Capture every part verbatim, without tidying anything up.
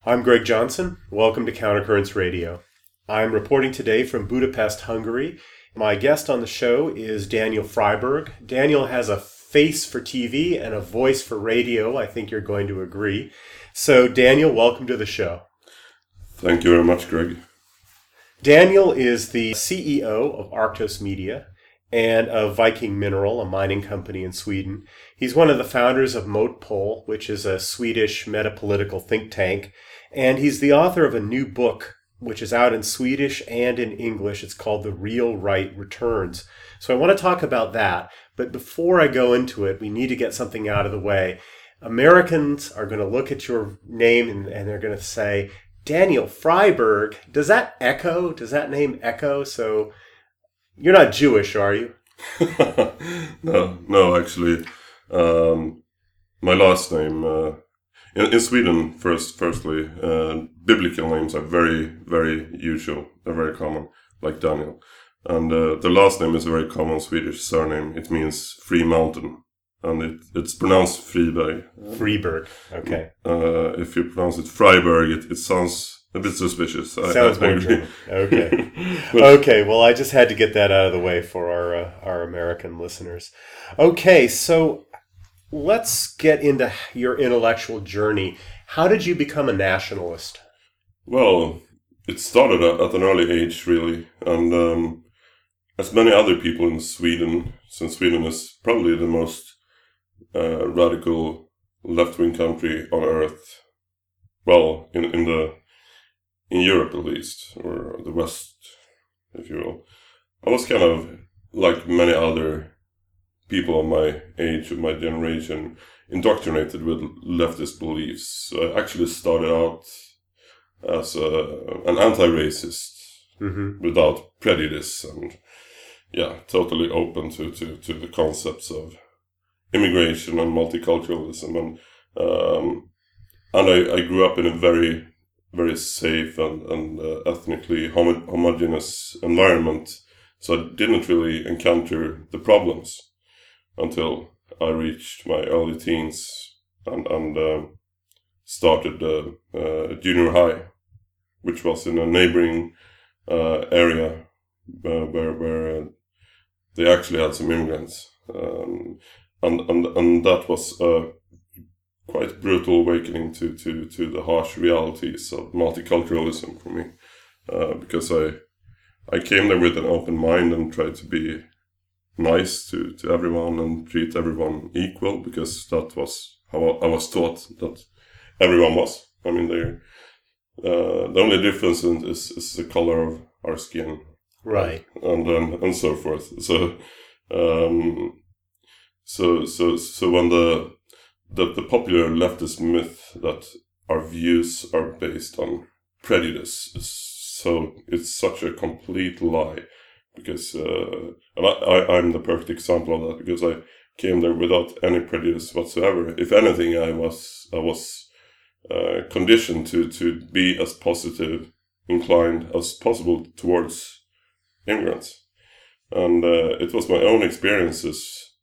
I'm Greg Johnson. Welcome to Countercurrents Radio. I'm reporting today from Budapest, Hungary. My guest on the show is Daniel Freiberg. Daniel has a face for T V and a voice for radio. I think you're going to agree. So, Daniel, welcome to the show. Thank you very much, Greg. Daniel is the C E O of Arctos Media and of Viking Mineral, a mining company in Sweden. He's one of the founders of Motpol, which is a Swedish metapolitical think tank. And he's the author of a new book, which is out in Swedish and in English. It's called The Real Right Returns. So I want to talk about that. But before I go into it, we need to get something out of the way. Americans are going to look at your name and, and they're going to say, Daniel Freiberg, does that echo? Does that name echo? So you're not Jewish, are you? no, no, actually. Um, my last name... Uh... In, in Sweden, first, firstly, uh, biblical names are very, very usual. They're very common, like Daniel. And uh, the last name is a very common Swedish surname. It means free mountain. And it, it's pronounced Friberg. Friberg, okay. Uh, if you pronounce it Freiberg, it, it sounds a bit suspicious. Sounds I, I more German. Okay. Okay, well, I just had to get that out of the way for our, uh, our American listeners. Okay, so... let's get into your intellectual journey. How did you become a nationalist? Well, it started at an early age, really. And um, as many other people in Sweden, since Sweden is probably the most uh, radical left-wing country on earth, well, in, in the in Europe at least, or the West, if you will, I was kind of like many other people of my age, of my generation, indoctrinated with leftist beliefs. So I actually started out as a, an anti-racist, mm-hmm. without prejudice, and yeah, totally open to, to, to the concepts of immigration and multiculturalism. And um, and I, I grew up in a very, very safe and, and uh, ethnically homo- homogeneous environment, so I didn't really encounter the problems until I reached my early teens and, and uh, started uh, uh, junior high, which was in a neighboring uh, area uh, where where uh, they actually had some immigrants, um, and and and that was a quite brutal awakening to to to the harsh realities of multiculturalism for me, uh, because I I came there with an open mind and tried to be nice to, to everyone and treat everyone equal, because that was how I was taught that everyone was. I mean, they uh, the only difference is, is the color of our skin, right, and and, and so forth. So, um, so so so when the, the the popular leftist myth that our views are based on prejudice is so it's such a complete lie. Because uh, and I, I, I'm the perfect example of that, because I came there without any prejudice whatsoever. If anything, I was I was uh, conditioned to, to be as positive inclined as possible towards immigrants, and uh, it was my own experiences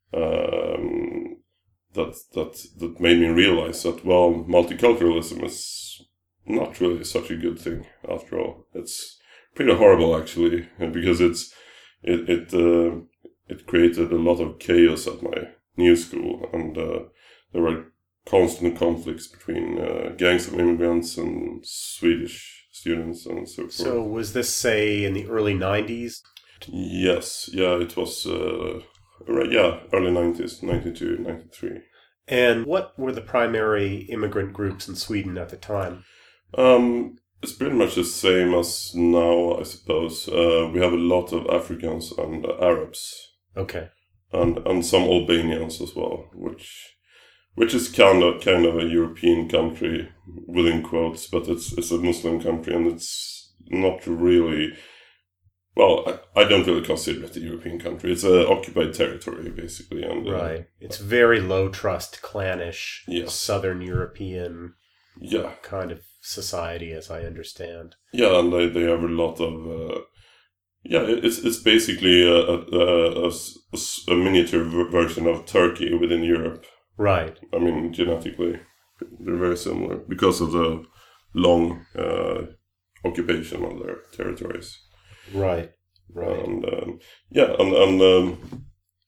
um, that that that made me realize that, well, multiculturalism is not really such a good thing after all. It's pretty horrible, actually, because it's it it uh, it created a lot of chaos at my new school, and uh, there were constant conflicts between uh, gangs of immigrants and Swedish students and so forth. So was this, say, in the early nineties? Yes, yeah, it was uh, right, yeah, early nineties, ninety-two, ninety-three. And what were the primary immigrant groups in Sweden at the time? Um. It's pretty much the same as now, I suppose. Uh, we have a lot of Africans and uh, Arabs. Okay. And and some Albanians as well, which which is kind of kind of a European country within quotes, but it's it's a Muslim country, and it's not really. Well, I, I don't really consider it a European country. It's an occupied territory, basically. And, uh, right. It's very low trust, clannish, yes. Southern European yeah. kind of society, as I understand. Yeah, and they, they have a lot of... Uh, yeah, it's it's basically a, a, a, a miniature version of Turkey within Europe. Right. I mean, genetically, they're very similar because of the long uh, occupation of their territories. Right, right. And um, yeah, and, and um,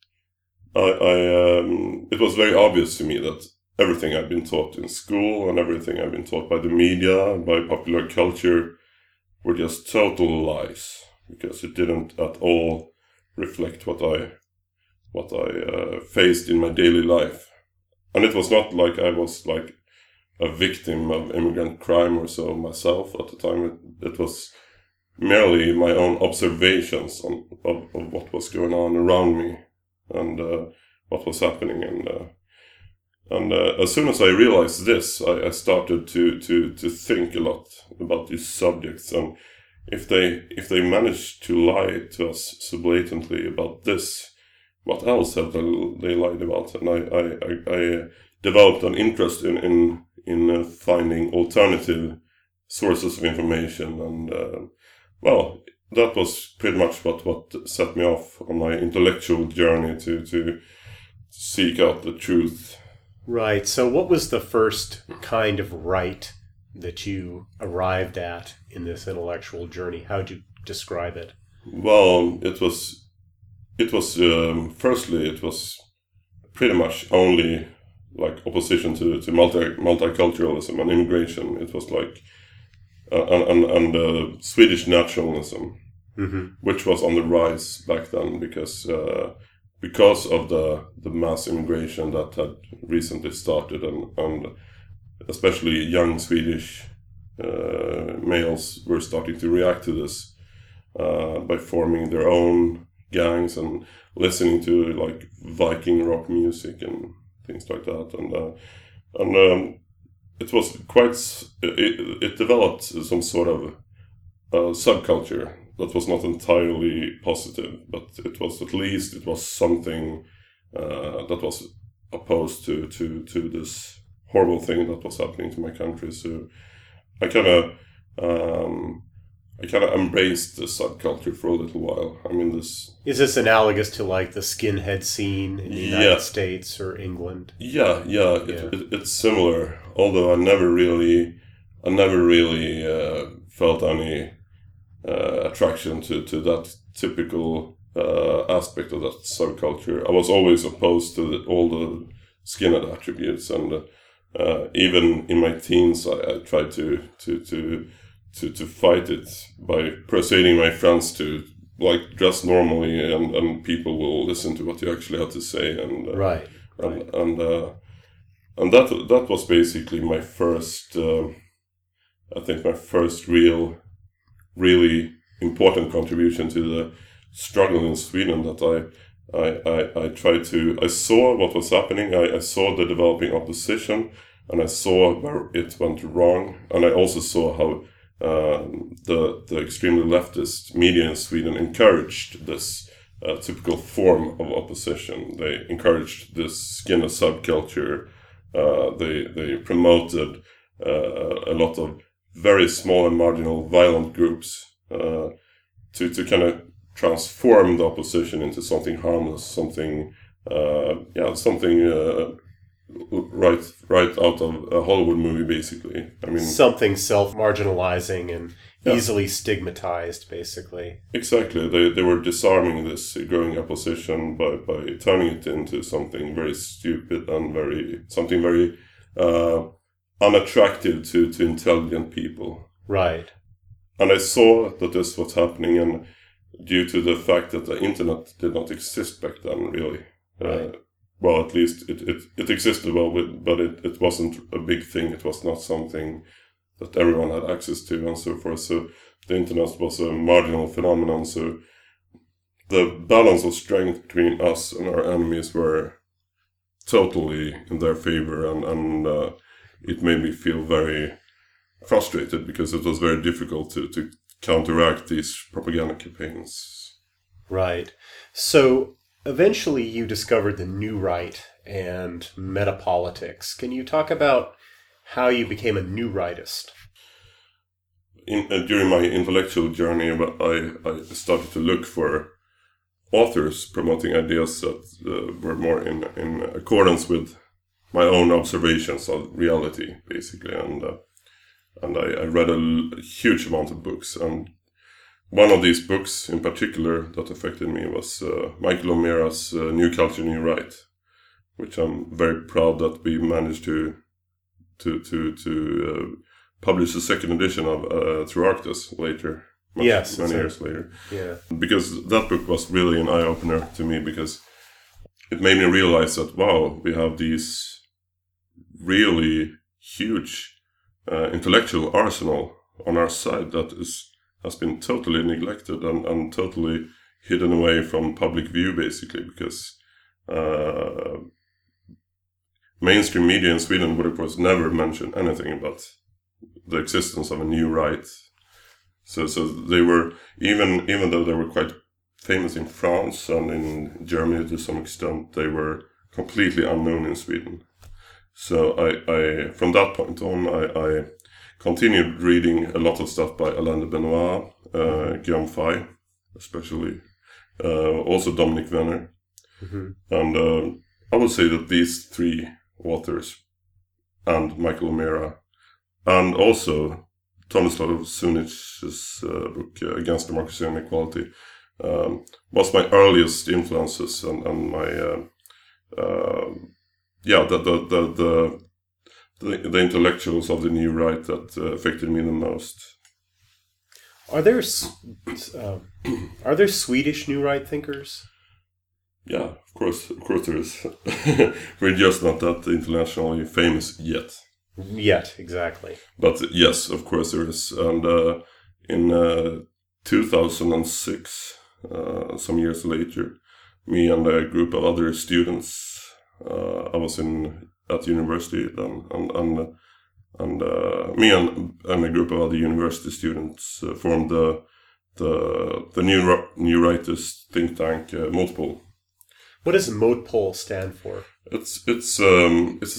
I, I um, it was very obvious to me that everything I'd been taught in school and everything I'd been taught by the media, by popular culture, were just total lies, because it didn't at all reflect what I what I uh, faced in my daily life. And it was not like I was like a victim of immigrant crime or so myself at the time. It, it was merely my own observations on, of, of what was going on around me and uh, what was happening. And uh, and uh, as soon as I realized this, I, I started to, to, to think a lot about these subjects. And if they if they managed to lie to us so blatantly about this, what else have they, they lied about? And I, I, I, I developed an interest in in, in uh, finding alternative sources of information. And, uh, well, that was pretty much what, what set me off on my intellectual journey to, to seek out the truth. Right. So what was the first kind of right that you arrived at in this intellectual journey? How'd you describe it? Well, it was... It was, um, firstly, it was pretty much only like opposition to, to multi, multiculturalism and immigration. It was like, uh, and, and, and uh, Swedish nationalism, mm-hmm. which was on the rise back then because, uh, because of the, the mass immigration that had recently started, and, and especially young Swedish uh, males were starting to react to this uh, by forming their own gangs and listening to like Viking rock music and things like that, and uh, and um, it was quite it, it developed some sort of uh, subculture that was not entirely positive, but it was at least it was something uh, that was opposed to to to this horrible thing that was happening to my country. So I kind of um, I kind of embraced the subculture for a little while. I mean, this... Is this analogous to, like, the skinhead scene in the United yeah. States or England? Yeah, yeah, it, yeah. It, it's similar. Although I never really, I never really uh, felt any uh, attraction to, to that typical uh, aspect of that subculture. I was always opposed to the, all the skinhead attributes. And uh, even in my teens, I, I tried to... to, to To, to fight it by persuading my friends to like dress normally, and, and people will listen to what you actually have to say, and uh, right, and right. and, uh, and that that was basically my first, uh, I think my first real, really important contribution to the struggle in Sweden. That I I I, I tried to I saw what was happening. I, I saw the developing opposition, and I saw where it went wrong, and I also saw how Uh, the the extremely leftist media in Sweden encouraged this uh, typical form of opposition. They encouraged this skinhead subculture. Uh, they they promoted uh, a lot of very small and marginal violent groups uh, to to kind of transform the opposition into something harmless, something uh, yeah, something. Uh, Right, right out of a Hollywood movie, basically. I mean, something self-marginalizing and yeah. easily stigmatized, basically. Exactly. They they were disarming this growing opposition by, by turning it into something very stupid and very something very uh, unattractive to, to intelligent people. Right. And I saw that this was happening, and due to the fact that the internet did not exist back then, really. Right. Uh, Well, at least it, it, it existed, well, but it, it wasn't a big thing. It was not something that everyone had access to, and so forth. So the internet was a marginal phenomenon. So the balance of strength between us and our enemies were totally in their favor, and, and uh, it made me feel very frustrated because it was very difficult to, to counteract these propaganda campaigns. Right. So eventually you discovered the New Right and metapolitics. Can you talk about how you became a New Rightist? In, uh, during my intellectual journey, I, I started to look for authors promoting ideas that uh, were more in, in accordance with my own observations of reality, basically. And uh, and I, I read a, l- a huge amount of books. And one of these books in particular that affected me was uh, Michael O'Meara's uh, New Culture, New Right, which I'm very proud that we managed to to to to uh, publish a second edition of uh, through Arctus later. Much, yes, many a, years later. Yeah, because that book was really an eye opener to me, because it made me realize that wow, we have these really huge uh, intellectual arsenal on our side that is has been totally neglected and, and totally hidden away from public view, basically, because uh, mainstream media in Sweden would, of course, never mention anything about the existence of a new right. So, so they were, even even though they were quite famous in France and in Germany to some extent, they were completely unknown in Sweden. So I, I from that point on, I, I continued reading a lot of stuff by Alain de Benoit, uh, Guillaume Fay, especially, uh, also Dominic Venner. Mm-hmm. And uh, I would say that these three authors, and Michael O'Meara, and also Tomislav Sunić's uh, book uh, Against Democracy and Equality, um, was my earliest influences and, and my uh, uh, yeah the the, the the the the intellectuals of the new right that uh, affected me the most. Are there uh, are there Swedish New Right thinkers? Yeah, of course, of course there is. We're just not that internationally famous yet. Yet, exactly. But yes, of course there is. And uh, in uh, two thousand six, uh, some years later, me and a group of other students, uh, I was in at university then, and and and uh, me and, and a group of other university students uh, formed the the the new new rightist think tank uh, Motpol. What does Motpol stand for? It's it's um it's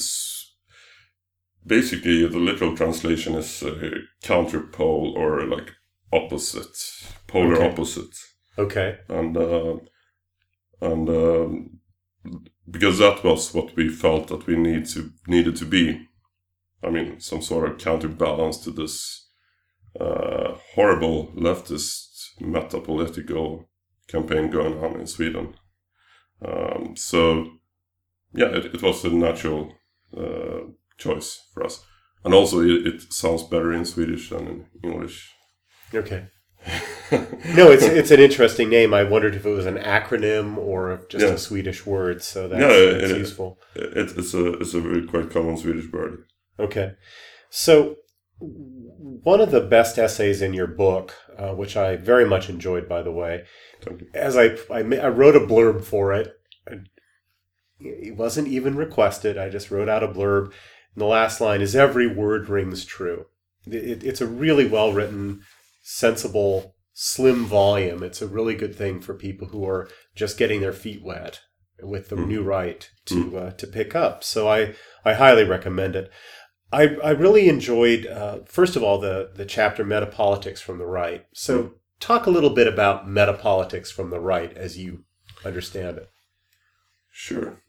a, basically the literal translation is uh, counterpole, or like opposite, polar Okay. opposite. Okay. And uh, and um, because that was what we felt that we need to needed to be. I mean, some sort of counterbalance to this uh, horrible leftist meta-political campaign going on in Sweden. Um, so, yeah, it, it was a natural uh, choice for us. And also, it, it sounds better in Swedish than in English. Okay. No, it's it's an interesting name. I wondered if it was an acronym or just Yeah. a Swedish word, so that's, Yeah, that's it- useful. It, it's a it's a very quite common Swedish word. Okay. So, one of the best essays in your book, uh, which I very much enjoyed, by the way, Thank you. as I, I, ma- I wrote a blurb for it. It wasn't even requested. I just wrote out a blurb. And the last line is, "Every word rings true." It, it's a really well-written, sensible, slim volume. It's a really good thing for people who are just getting their feet wet with the Mm. new right to uh, to pick up. So I, I highly recommend it. I, I really enjoyed, uh, first of all, the, the chapter Metapolitics from the Right. So Mm. talk a little bit about metapolitics from the right as you understand it. Sure.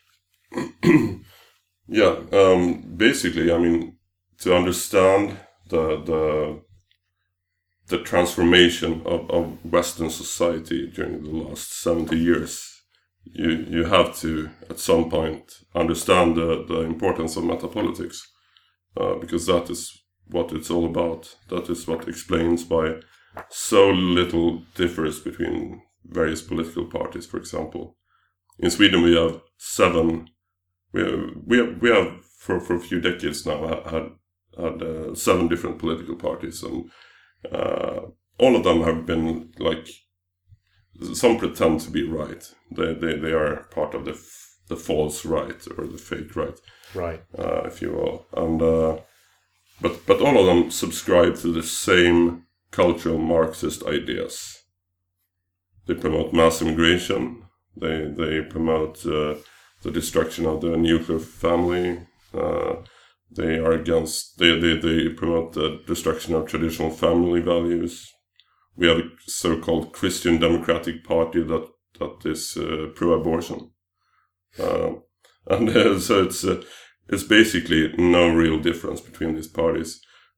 Yeah. Um, basically, I mean, to understand the the the transformation of, of Western society during the last seventy years, you you have to at some point understand the, the importance of metapolitics, uh, because that is what it's all about. That is what explains why so little differs between various political parties. For example, in Sweden we have seven. We have, we have, we have for, for a few decades now ha- had had uh, seven different political parties, and uh, all of them have been like, some pretend to be right. They they, they are part of the f- the false right, or the fake right, Right. uh, if you will. And uh, but but all of them subscribe to the same cultural Marxist ideas. They promote mass immigration. They they promote uh, the destruction of the nuclear family. Uh, they are against. They, they they promote the destruction of traditional family values. We have a so-called Christian Democratic Party that that is uh, pro-abortion, uh, and uh, so it's uh, it's basically no real difference between these parties.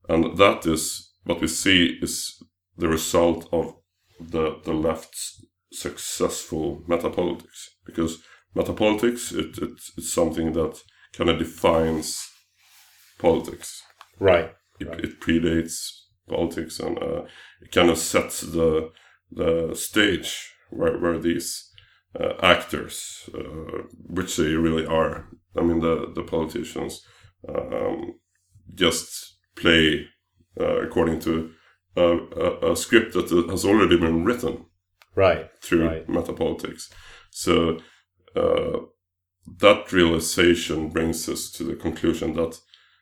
And that is what we see is the result of the the left's successful metapolitics, because metapolitics it, it it's something that kind of defines politics. Right. It, right. it predates politics, and uh, it kind of sets the the stage where where these uh, actors, uh, which they really are. I mean, the the politicians um, just play uh, according to a, a, a script that has already been written. Right. Through right. metapolitics. So uh, that realization brings us to the conclusion that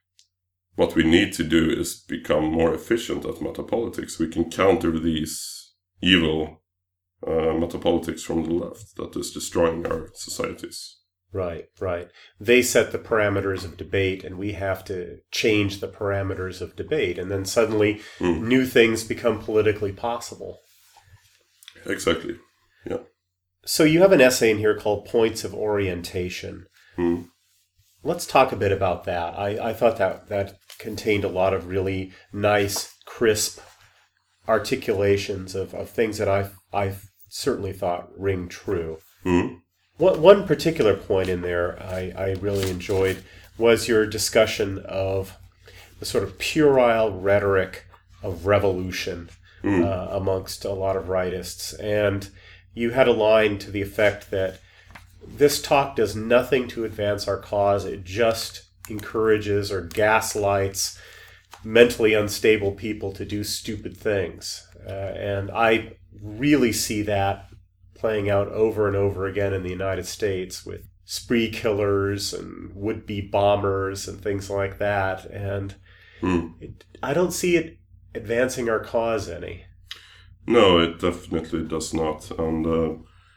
what we need to do is become more efficient at metapolitics. We can counter these evil uh, metapolitics from the left that is destroying our societies. Right, right. They set the parameters of debate, and we have to change the parameters of debate. And then suddenly mm. new things become politically possible. Exactly, yeah. So you have an essay in here called Points of Orientation. Mm. Let's talk a bit about that. I, I thought that that contained a lot of really nice, crisp articulations of, of things that I I certainly thought ring true. Mm. One, one particular point in there I, I really enjoyed was your discussion of the sort of puerile rhetoric of revolution mm. uh, amongst a lot of rightists. And you had a line to the effect that this talk does nothing to advance our cause. It just encourages or gaslights mentally unstable people to do stupid things. Uh, and I really see that playing out over and over again in the United States with spree killers and would-be bombers and things like that. And mm. it, I don't see it advancing our cause any. No, it definitely does not. And uh,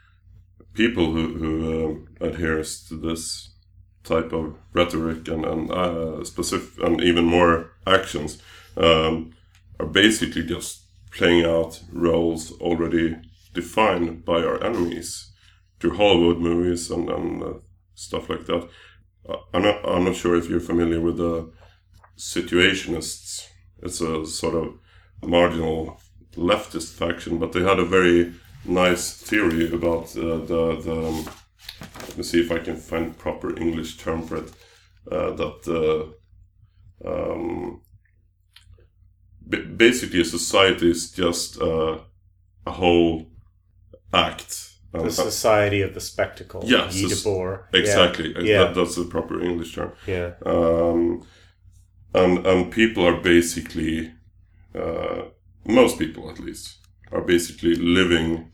people who, who uh, adheres to this type of rhetoric and and uh, specific and even more actions um, are basically just playing out roles already defined by our enemies through Hollywood movies and, and uh, stuff like that. Uh, I'm not I'm not sure if you're familiar with the Situationists. It's a sort of marginal leftist faction, but they had a very nice theory about uh, the the. Um, let me see if I can find proper English term for it. Uh, that uh, um, b- basically a society is just uh, a whole act. The um, society of the spectacle. Yes, Guy Debord. Exactly. Yeah. yeah. That, that's the proper English term. Yeah. Um, and and people are basically, uh, most people at least, are basically living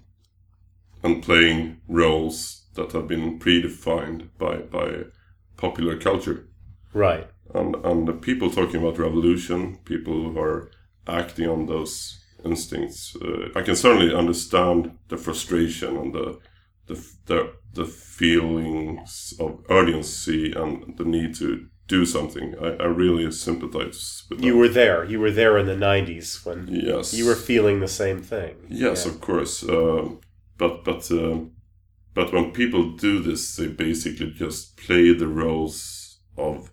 and playing roles that have been predefined by, by popular culture. Right. And and the people talking about revolution, people who are acting on those instincts, uh, I can certainly understand the frustration and the the the, the feelings of urgency and the need to do something. I, I really sympathize with that. You were there. You were there in the nineties when yes. you were feeling the same thing. Yes, yeah. Of course. Uh, but but uh, but when people do this, they basically just play the roles of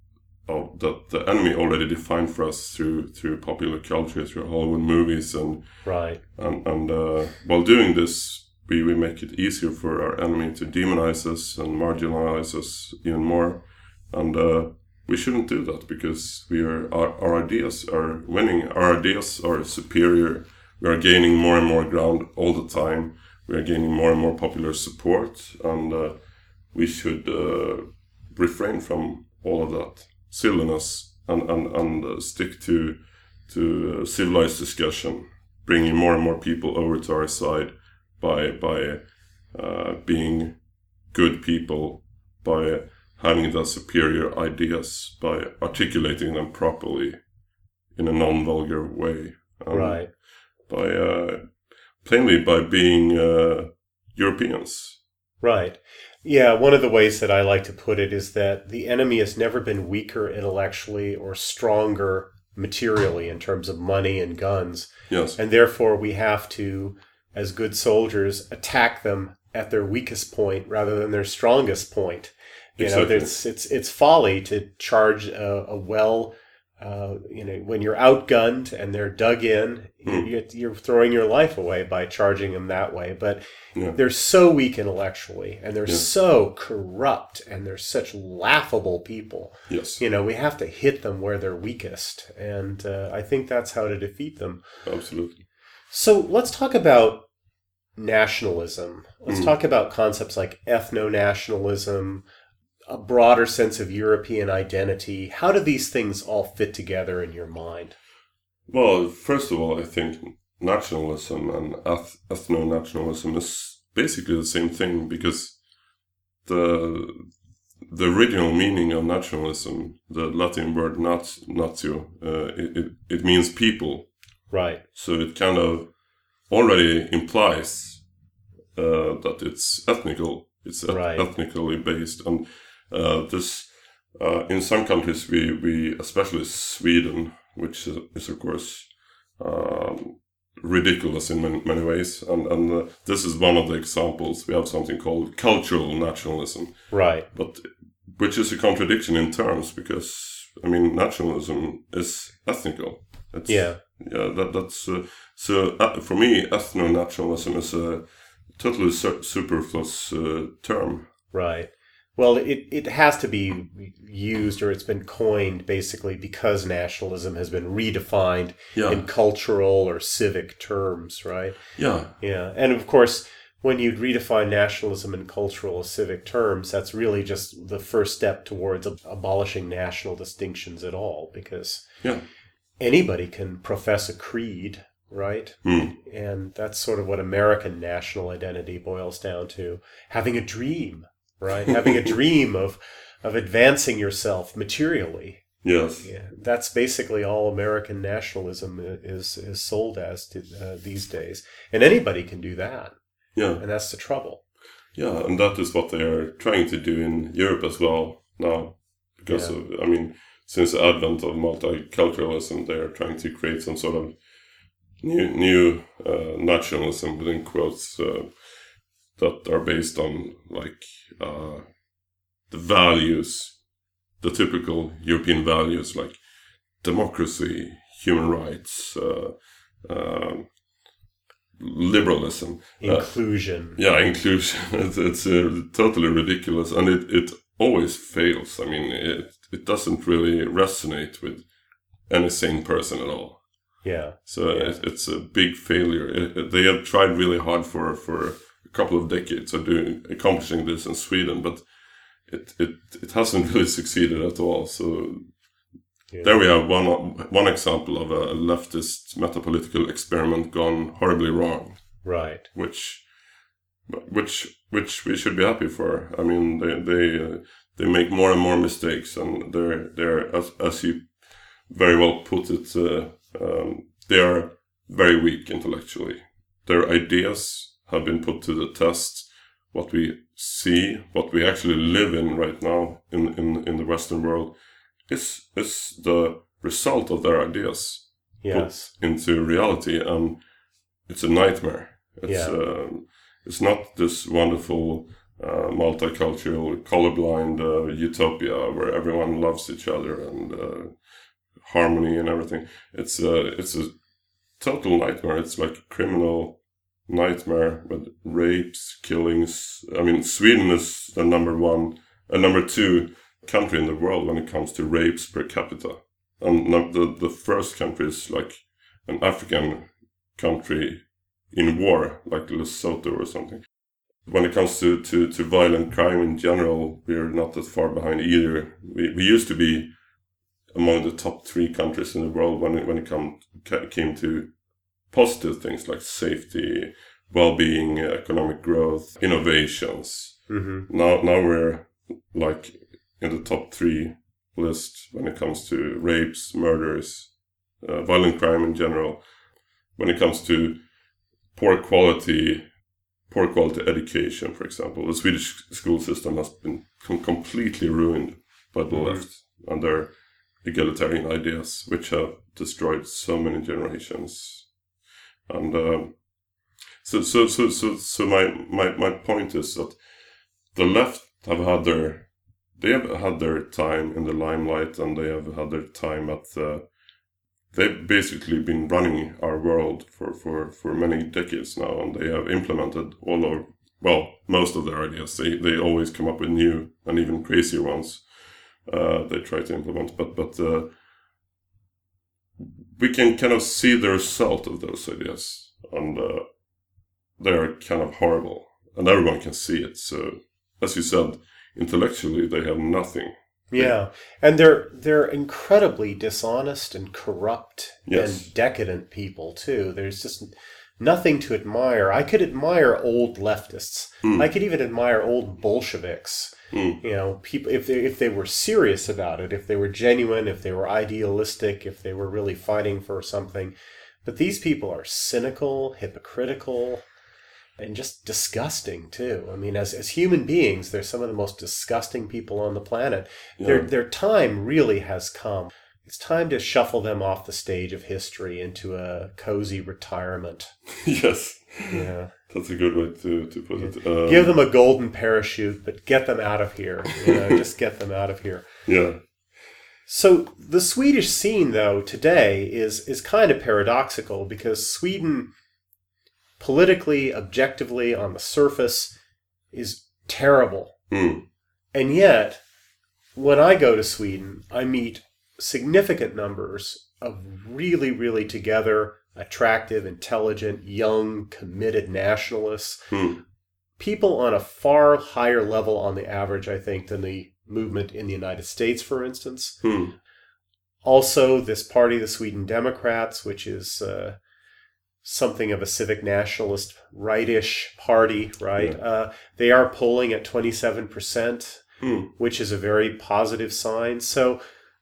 of that the enemy already defined for us through through popular culture, through Hollywood movies, and right. And and uh, while doing this, we we make it easier for our enemy to demonize us and marginalize us even more. And uh, we shouldn't do that because we are our, our ideas are winning. Our ideas are superior. We are gaining more and more ground all the time. We are gaining more and more popular support, and uh, we should uh, refrain from all of that silliness and and and uh, stick to to uh, civilized discussion, bringing more and more people over to our side by by uh, being good people, by having the superior ideas, by articulating them properly in a non-vulgar way. Um, right. By uh, plainly by being uh, Europeans. Right. Yeah, one of the ways that I like to put it is that the enemy has never been weaker intellectually or stronger materially in terms of money and guns. Yes. And therefore we have to, as good soldiers, attack them at their weakest point rather than their strongest point. You exactly. know, it's it's it's folly to charge a, a well Uh, you know, when you're outgunned and they're dug in, Mm. you, you're throwing your life away by charging them that way. But Yeah. they're so weak intellectually, and they're Yeah. so corrupt, and they're such laughable people. Yes. You know, we have to hit them where they're weakest, and uh, I think that's how to defeat them. Absolutely. So let's talk about nationalism. Let's Mm. talk about concepts like ethno-nationalism, a broader sense of European identity. How do these things all fit together in your mind? Well, first of all, I think nationalism and eth- ethno-nationalism is basically the same thing, because the the original meaning of nationalism, the Latin word nat- natio, uh, it, it, it means people. Right. So it kind of already implies uh, that it's ethnical. It's eth- Right. ethnically based. And uh, this, uh, in some countries, we, we especially Sweden, which is, is of course um, ridiculous in many, many ways. And, and uh, this is one of the examples. We have something called cultural nationalism. Right. But which is a contradiction in terms, because, I mean, nationalism is ethnical. It's, Yeah. Yeah, that that's uh, so. Uh, for me, ethno-nationalism is a totally su- superfluous uh, term. Right. Well, it, it has to be used, or it's been coined basically because nationalism has been redefined Yeah, in cultural or civic terms, right? yeah, Yeah. And of course, when you redefine nationalism in cultural or civic terms, that's really just the first step towards ab- abolishing national distinctions at all, because yeah. anybody can profess a creed, right? Mm. And that's sort of what American national identity boils down to. Having a dream, right? Having a dream of of advancing yourself materially. Yes. Yeah, that's basically all American nationalism is is sold as to, uh, these days. And anybody can do that. Yeah, And that's the trouble. yeah, and that is what they are trying to do in Europe as well now, because Yeah. of, I mean, since the advent of multiculturalism, they are trying to create some sort of new new uh, nationalism within quotes uh, that are based on like uh, the values, the typical European values like democracy, human rights, uh, uh, liberalism, Inclusion. Uh, yeah, inclusion. It's, it's uh, totally ridiculous, and it, it always fails. I mean, it it doesn't really resonate with any sane person at all. Yeah. So Yeah. it, it's a big failure. It, it- they have tried really hard for, for a couple of decades of doing accomplishing this in Sweden, but it it, it hasn't really succeeded at all. So Yeah. there we have one one example of a leftist metapolitical experiment gone horribly wrong, Right. which which which we should be happy for. I mean, they they uh, they make more and more mistakes, and they're they're as as you very well put it, uh, um, they are very weak intellectually. Their ideas have been put to the test. What we see, what we actually live in right now in in, in the Western world, is is the result of their ideas Yes. put into reality, and it's a nightmare. It's Yeah. um, it's not this wonderful uh, multicultural, colorblind uh, utopia where everyone loves each other and uh, harmony and everything. It's a it's a total nightmare. It's like a criminal nightmare with rapes, killings. I mean, Sweden is the number one, a number two country in the world when it comes to rapes per capita, and num- the the first country is like an African country in war, like Lesotho or something. When it comes to, to, to violent crime in general, we're not that far behind either. We we used to be among the top three countries in the world when it, when it come, ca- came to positive things like safety, well-being, economic growth, innovations. Mm-hmm. Now now we're like in the top three list when it comes to rapes, murders, uh, violent crime in general. When it comes to poor quality, poor quality education, for example, the Swedish school system has been com- completely ruined by the Mhm. left and their egalitarian ideas, which have destroyed so many generations. And um, so, so, so, so, so my, my, my point is that the left have had their they have had their time in the limelight, and they have had their time at the. They've basically been running our world for, for, for many decades now, and they have implemented all of, well, most of their ideas. They they always come up with new and even crazier ones. Uh, they try to implement, but but uh, we can kind of see the result of those ideas, and uh, they are kind of horrible, and everyone can see it. So, as you said, intellectually they have nothing. Yeah, and they're they're incredibly dishonest and corrupt Yes. and decadent people too. There's just nothing to admire. I could admire old leftists. Mm. I could even admire old Bolsheviks. Mm. You know, people if they if they were serious about it, if they were genuine, if they were idealistic, if they were really fighting for something. But these people are cynical, hypocritical, and just disgusting too. I mean, as as human beings, they're some of the most disgusting people on the planet. Yeah. Their their time really has come. It's time to shuffle them off the stage of history into a cozy retirement. Yes, Yeah. that's a good way to, to put it. Um, Give them a golden parachute, but get them out of here. You know, just get them out of here. Yeah. So the Swedish scene, though, today is is kind of paradoxical because Sweden, politically, objectively, on the surface, is terrible. Mm. And yet, when I go to Sweden, I meet significant numbers of really, really together, attractive, intelligent, young, committed nationalists. Mm. People on a far higher level on the average, I think, than the movement in the United States, for instance. Mm. Also, this party, the Sweden Democrats, which is uh, something of a civic nationalist, rightish party, right? Yeah. Uh, they are polling at twenty-seven percent, Mm. which is a very positive sign. So,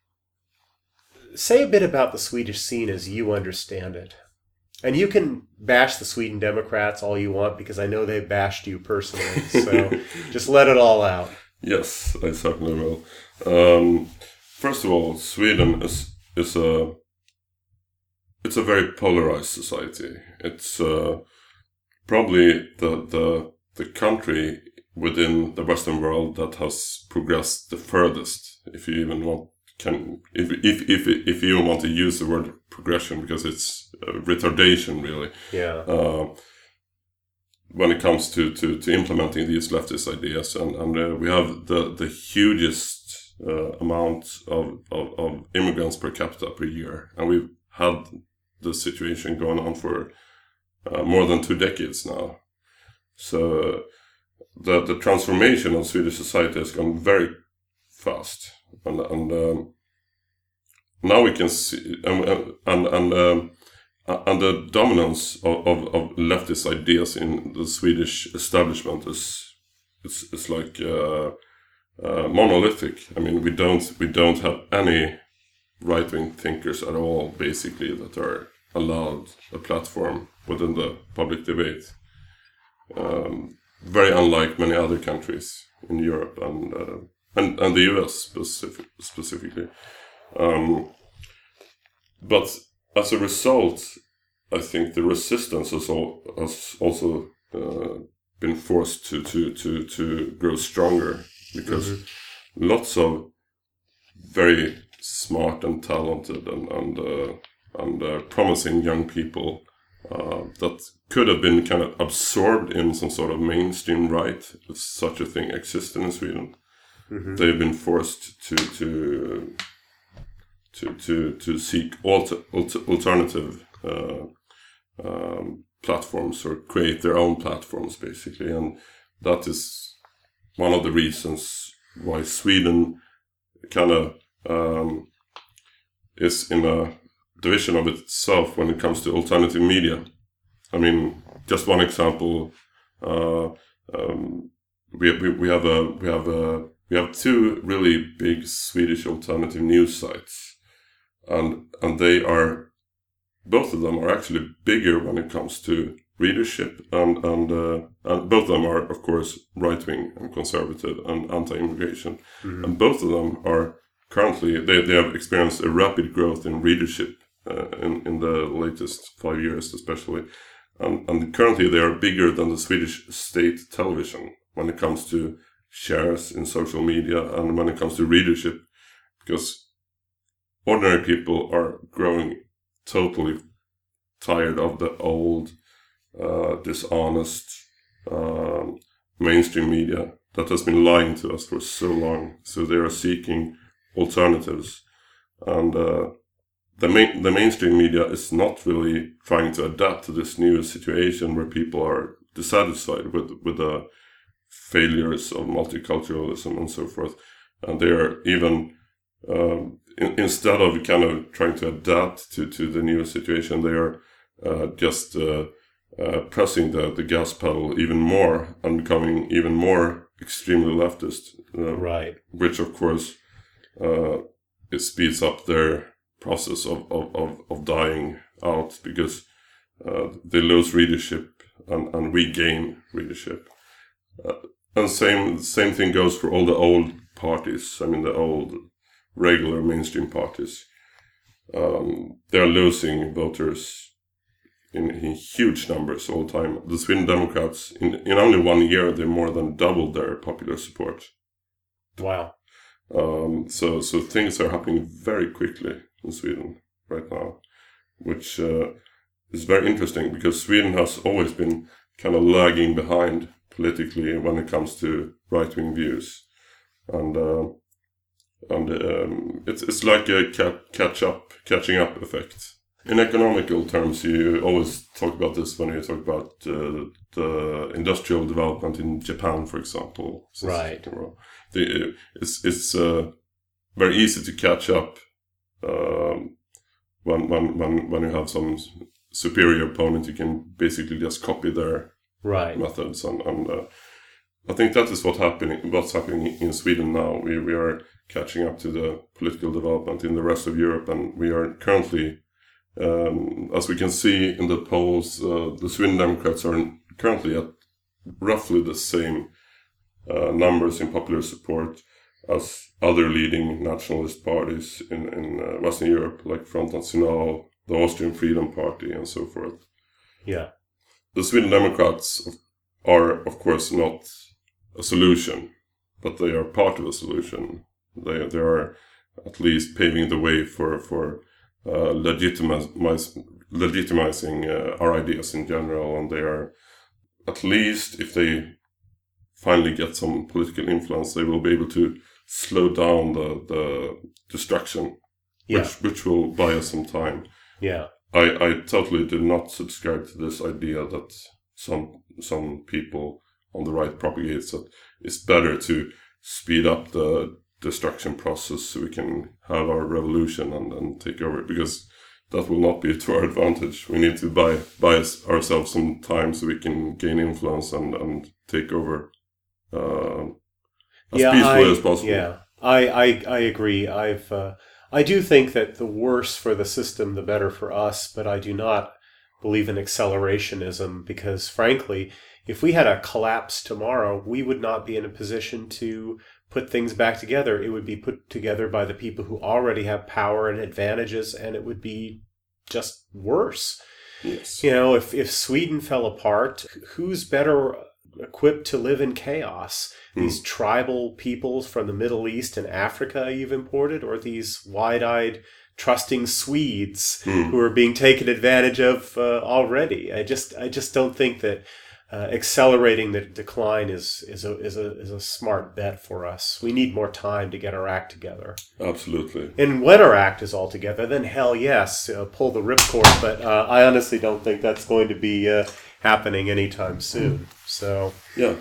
say a bit about the Swedish scene as you understand it. And you can bash the Sweden Democrats all you want, because I know they've bashed you personally. So, just let it all out. Yes, I certainly will. Um, first of all, Sweden is is a it's a very polarized society. It's uh, probably the the the country within the Western world that has progressed the furthest, if you even want can if if if if you even want to use the word progression, because it's uh, retardation really. Yeah. Uh, when it comes to, to, to implementing these leftist ideas, and, and uh, we have the, the hugest uh, amount of, of, of immigrants per capita per year, and we've had this situation going on for uh, more than two decades now. So uh, the the transformation of Swedish society has gone very fast, and and um, now we can see and and and. Um, And the dominance of, of, of leftist ideas in the Swedish establishment is it's it's like uh, uh, monolithic. I mean, we don't we don't have any right wing thinkers at all, basically, that are allowed a platform within the public debate. Um, very unlike many other countries in Europe and uh, and and the U S specific, specifically. Um, but as a result, I think the resistance has, all, has also uh, been forced to, to, to, to grow stronger, because mm-hmm. lots of very smart and talented and and, uh, and uh, promising young people uh, that could have been kind of absorbed in some sort of mainstream right, if such a thing exists in Sweden. Mm-hmm. They've been forced to to to to, to seek alter, alter, alternative uh, um, platforms, or create their own platforms, basically, and that is one of the reasons why Sweden kind of um, is in a division of itself when it comes to alternative media. I mean, just one example: uh, um, we we we have a we have a we have two really big Swedish alternative news sites, and and they are both of them are actually bigger when it comes to readership, and and, uh, and both of them are, of course, right wing and conservative and anti-immigration, mm-hmm. and both of them are currently they, they have experienced a rapid growth in readership uh, in in the latest five years, especially, and and currently they are bigger than the Swedish state television when it comes to shares in social media and when it comes to readership, because ordinary people are growing totally tired of the old, uh, dishonest uh, mainstream media that has been lying to us for so long. So they are seeking alternatives, and uh, the main the mainstream media is not really trying to adapt to this new situation where people are dissatisfied with with the failures of multiculturalism and so forth, and they are even um, in, instead of kind of trying to adapt to, to the new situation, they are uh, just uh, uh, pressing the, the gas pedal even more and becoming even more extremely leftist, uh, Right. which of course uh, it speeds up their process of, of, of, of dying out, because uh, they lose readership and, and we gain readership. Uh, and same same thing goes for all the old parties. I mean, the old regular mainstream parties. Um, they're losing voters in, in huge numbers all the time. The Sweden Democrats, in, in only one year, they more than doubled their popular support. Wow. Um, so, so things are happening very quickly in Sweden right now, which uh, is very interesting, because Sweden has always been kind of lagging behind politically when it comes to right-wing views, and uh, and um, it's it's like a ca- catch up, catching up effect. In economical terms, you always talk about this when you talk about uh, the industrial development in Japan, for example. Right. The, it's it's uh, very easy to catch up um, when when when when you have some superior opponent. You can basically just copy their right. methods, and, and uh, I think that is what happening. What's happening in Sweden now. We we are catching up to the political development in the rest of Europe, and we are currently, um, as we can see in the polls, uh, the Sweden Democrats are currently at roughly the same uh, numbers in popular support as other leading nationalist parties in in uh, Western Europe, like Front National, the Austrian Freedom Party, and so forth. Yeah. The Sweden Democrats are, of course, not a solution, but they are part of a solution. They they are at least paving the way for for uh, legitimize, legitimizing uh, our ideas in general, and they are, at least if they finally get some political influence, they will be able to slow down the the destruction, Yeah. which which will buy us some time. Yeah. I, I totally do not subscribe to this idea that some some people on the right propagates that it's better to speed up the destruction process so we can have our revolution and, and take over, because that will not be to our advantage. We need to buy buy us, ourselves some time so we can gain influence and, and take over uh, as yeah, peacefully I, as possible. Yeah, I, I, I agree. I've uh, I do think that the worse for the system, the better for us, but I do not believe in accelerationism, because frankly, if we had a collapse tomorrow, we would not be in a position to put things back together. It would be put together by the people who already have power and advantages, and it would be just worse. Yes. You know, if, if Sweden fell apart, who's better equipped to live in chaos? These mm. tribal peoples from the Middle East and Africa you've imported, or these wide-eyed, trusting Swedes mm. who are being taken advantage of uh, already? I just, I just don't think that uh, accelerating the decline is is a is a is a smart bet for us. We need more time to get our act together. Absolutely. And when our act is all together, then hell yes, uh, pull the ripcord. But uh, I honestly don't think that's going to be uh, happening anytime soon. So yeah.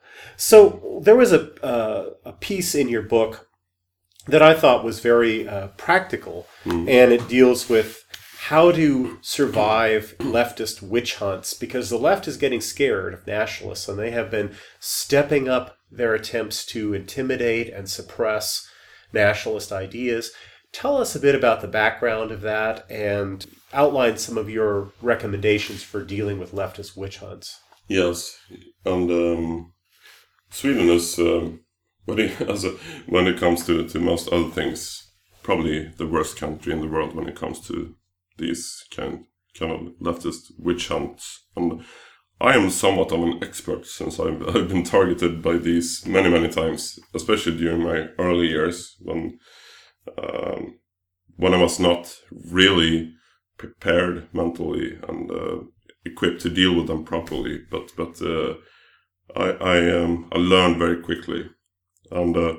So there was a uh, a piece in your book that I thought was very uh, practical, mm. and it deals with how to survive leftist witch hunts, because the left is getting scared of nationalists, and they have been stepping up their attempts to intimidate and suppress nationalist ideas. Tell us a bit about the background of that and outline some of your recommendations for dealing with leftist witch hunts. Yes, and um, Sweden is, um, when, it, as a, when it comes to, to most other things, probably the worst country in the world when it comes to these kind, kind of leftist witch hunts. And I am somewhat of an expert since I've, I've been targeted by these many, many times, especially during my early years when um, when I was not really prepared mentally and uh, equipped to deal with them properly. But but uh, I I, um, I learned very quickly, and uh,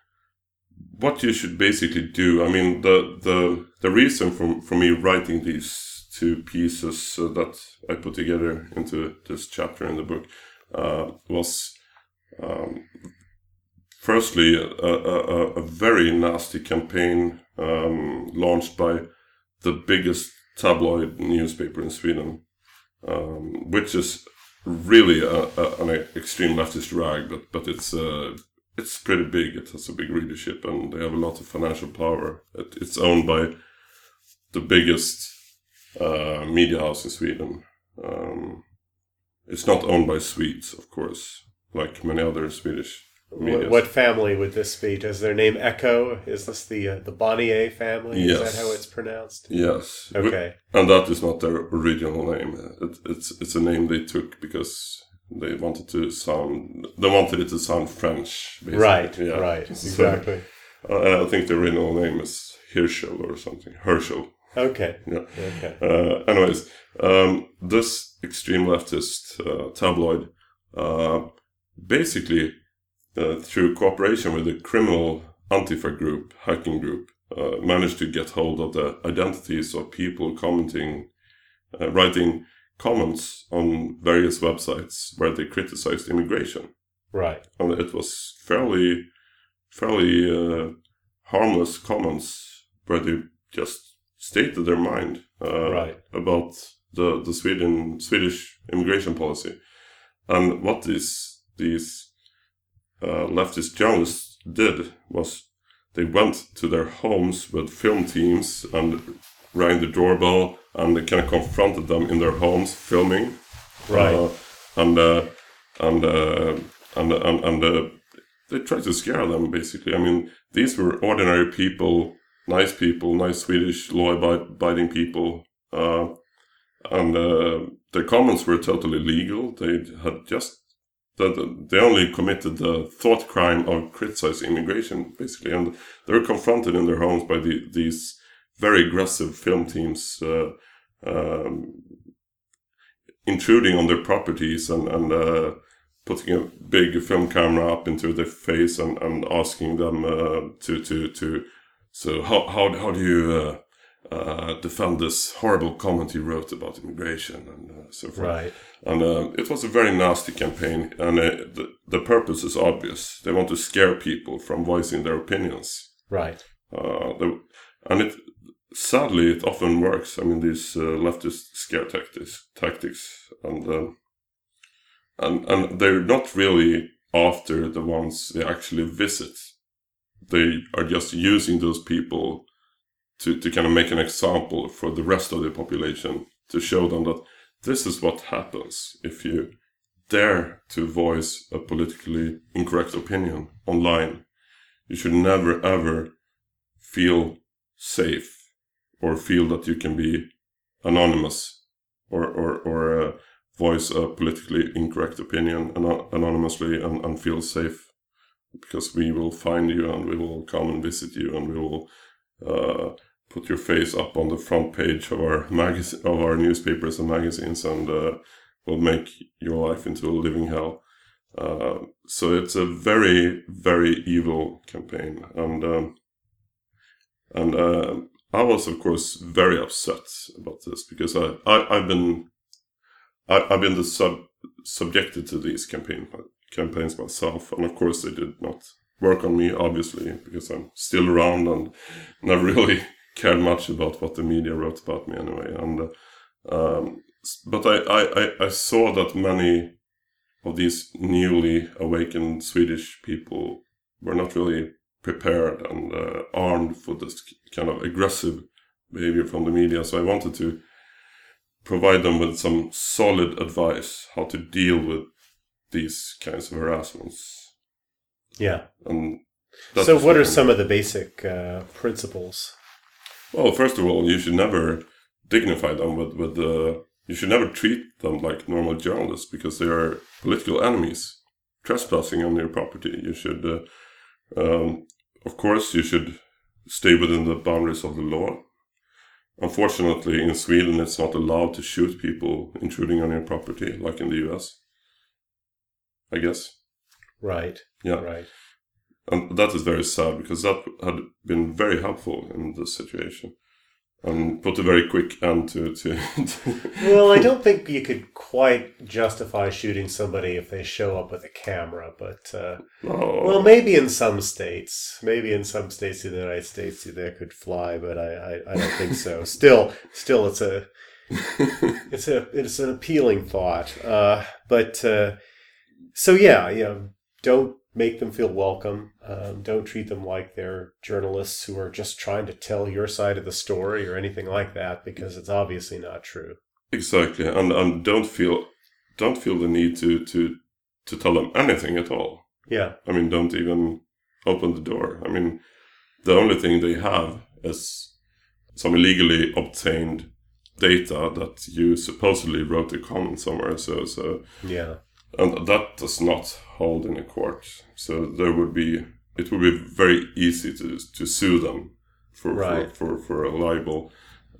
what you should basically do. I mean, the the the reason for for me writing these two pieces uh, that I put together into this chapter in the book uh, was um, firstly a, a, a very nasty campaign um, launched by the biggest tabloid newspaper in Sweden, um, which is really a, a, an extreme leftist rag, but but it's uh, it's pretty big. It has a big readership, and they have a lot of financial power. It, it's owned by the biggest Uh, media house in Sweden. Um, it's not owned by Swedes, of course, like many other Swedish media. What family would this be? Does their name echo? Is this the uh, the Bonnier family? Yes. Is that how it's pronounced? Yes. Okay. And that is not their original name. It, it's it's a name they took because they wanted to sound. They wanted it to sound French. Basically. Right. Yeah. Right. Exactly. So, uh, I think the original name is Hirschel or something. Herschel. Okay. Yeah. Okay. Uh, anyways, um, this extreme leftist uh, tabloid, uh, basically, uh, through cooperation with a criminal Antifa group, hacking group, uh, managed to get hold of the identities of people commenting, uh, writing comments on various websites where they criticized immigration. Right. And it was fairly, fairly uh, harmless comments where they just stated their mind uh, right. about the the Sweden Swedish immigration policy, and what these these uh, leftist journalists did was they went to their homes with film teams and rang the doorbell and they kind of confronted them in their homes filming, right? Uh, and uh, and uh, and and and uh, they tried to scare them basically. I mean, these were ordinary people. Nice people, nice Swedish law-abiding people, uh, and uh, their comments were totally legal. They had just that they only committed the thought crime of criticizing immigration, basically, and they were confronted in their homes by the, these very aggressive film teams, uh, um, intruding on their properties and and uh, putting a big film camera up into their face and, and asking them uh, to to to. So how how how do you uh, uh, defend this horrible comment you wrote about immigration and uh, so forth? Right. And uh, it was a very nasty campaign, and uh, the the purpose is obvious. They want to scare people from voicing their opinions. Right. Uh, they, and it sadly it often works. I mean, these uh, leftist scare tactics tactics, and um, and and they're not really after the ones they actually visit. They are just using those people to, to kind of make an example for the rest of the population, to show them that this is what happens if you dare to voice a politically incorrect opinion online. You should never ever feel safe or feel that you can be anonymous or, or, or uh, voice a politically incorrect opinion anonymously and, and feel safe. Because we will find you and we will come and visit you and we will uh, put your face up on the front page of our magazine, of our newspapers and magazines, and uh, will make your life into a living hell. Uh, so it's a very, very evil campaign, and um, and uh, I was of course very upset about this because I, I I've been I, I've been the sub subjected to these campaigns. campaigns myself, and of course they did not work on me, obviously, because I'm still around and never really cared much about what the media wrote about me anyway. And uh, um, but I, I, I saw that many of these newly awakened Swedish people were not really prepared and uh, armed for this kind of aggressive behavior from the media. So I wanted to provide them with some solid advice how to deal with these kinds of harassments. Yeah. And so what are some of the basic uh, principles? Well, first of all, you should never dignify them with, with uh, you should never treat them like normal journalists because they are political enemies trespassing on your property. You should, uh, um, of course, you should stay within the boundaries of the law. Unfortunately, in Sweden, it's not allowed to shoot people intruding on your property, like in the U S, I guess. Right. Yeah. Right. And that is very sad, because that had been very helpful in this situation. And put a very quick end to it. Well, I don't think you could quite justify shooting somebody if they show up with a camera, but uh, oh. well, maybe in some states, maybe in some states in the United States they could fly, but I, I, I don't think so. Still, still, it's a it's a it's an appealing thought. Uh, but uh, so yeah, you know, don't make them feel welcome. Um, don't treat them like they're journalists who are just trying to tell your side of the story or anything like that, because it's obviously not true. Exactly, and and don't feel don't feel the need to to to tell them anything at all. Yeah, I mean, don't even open the door. I mean, the only thing they have is some illegally obtained data that you supposedly wrote a comment somewhere. So so yeah. And that does not hold in a court. So there would be, it would be very easy to to sue them for right. for, for, for a libel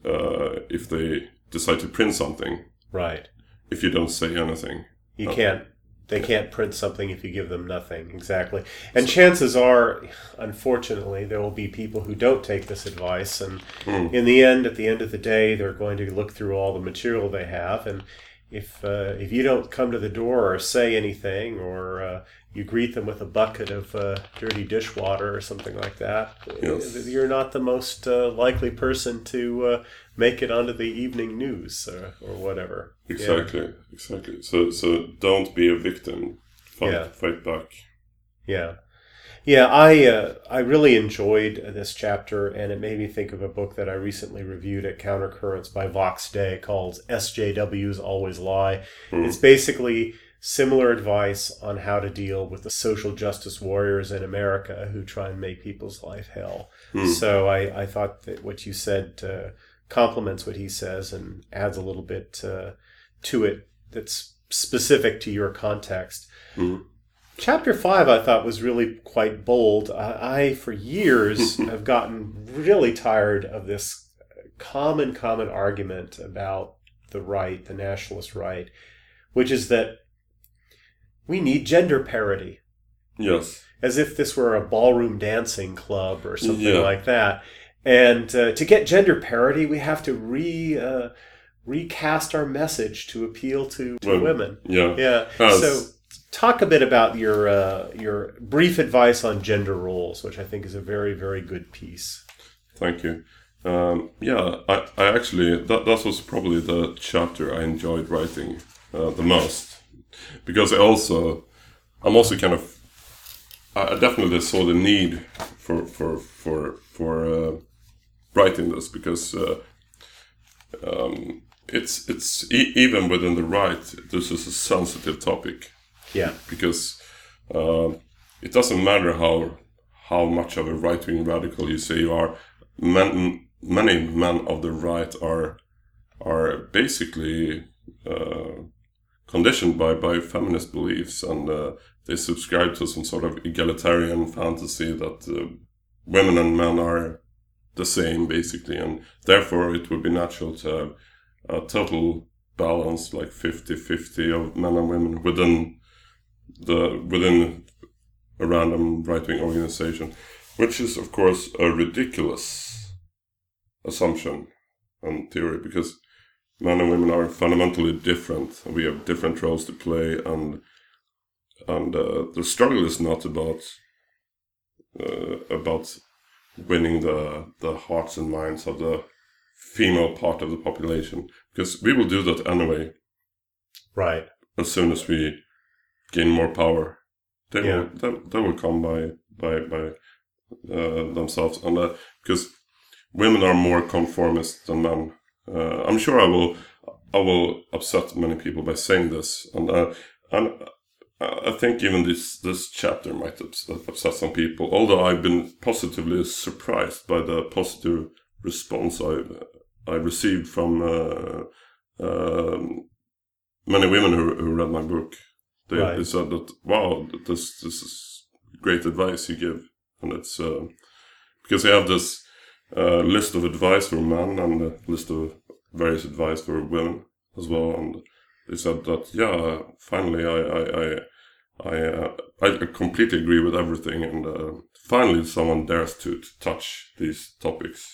uh, if they decide to print something. Right. If you don't say anything. You uh, can't, they can't print something if you give them nothing. Exactly. And so, chances are, unfortunately, there will be people who don't take this advice. And mm. in the end, at the end of the day, they're going to look through all the material they have. And If uh, if you don't come to the door or say anything, or uh, you greet them with a bucket of uh, dirty dishwater or something like that, yes. you're not the most uh, likely person to uh, make it onto the evening news or, or whatever. Exactly, yeah. exactly. So so don't be a victim. Fight, yeah. fight back. Yeah. Yeah, I uh, I really enjoyed this chapter, and it made me think of a book that I recently reviewed at Countercurrents by Vox Day called S J Ws Always Lie. Mm. It's basically similar advice on how to deal with the social justice warriors in America who try and make people's life hell. Mm. So I, I thought that what you said uh, complements what he says and adds a little bit uh, to it that's specific to your context. Mm. Chapter five, I thought, was really quite bold. I, I for years, have gotten really tired of this common, common argument about the right, the nationalist right, which is that we need gender parity. Yes. As if this were a ballroom dancing club or something yeah. like that. And uh, to get gender parity, we have to re uh, recast our message to appeal to, to well, women. Yeah. Yeah. As, so talk a bit about your uh, your brief advice on gender roles, which I think is a very, very good piece. Thank you. Um, yeah, I, I actually, that, that was probably the chapter I enjoyed writing uh, the most. Because I also, I'm also kind of, I definitely saw the need for for for for uh, writing this, because uh, um, it's it's e- even within the right, this is a sensitive topic. Yeah. Because uh, it doesn't matter how how much of a right wing radical you say you are. Men, many men of the right are are basically uh, conditioned by, by feminist beliefs, and uh, they subscribe to some sort of egalitarian fantasy that uh, women and men are the same, basically, and therefore it would be natural to have a total balance, like fifty-fifty of men and women within the within a random right-wing organization, which is, of course, a ridiculous assumption and theory, because men and women are fundamentally different. We have different roles to play, and and uh, the struggle is not about uh, about winning the the hearts and minds of the female part of the population, because we will do that anyway. Right. As soon as we gain more power, they yeah. will they, they will come by by by uh, themselves, and uh, because women are more conformist than men. Uh, I'm sure I will I will upset many people by saying this, and uh, and I think even this this chapter might upset, upset some people. Although I've been positively surprised by the positive response I I received from uh, um, many women who, who read my book, they, Right. they said that, wow, this this is great advice you give. And it's uh, because they have this uh, list of advice for men and a list of various advice for women as well. And they said that, yeah, finally I I I, I, uh, I completely agree with everything. And uh, finally someone dares to, to touch these topics.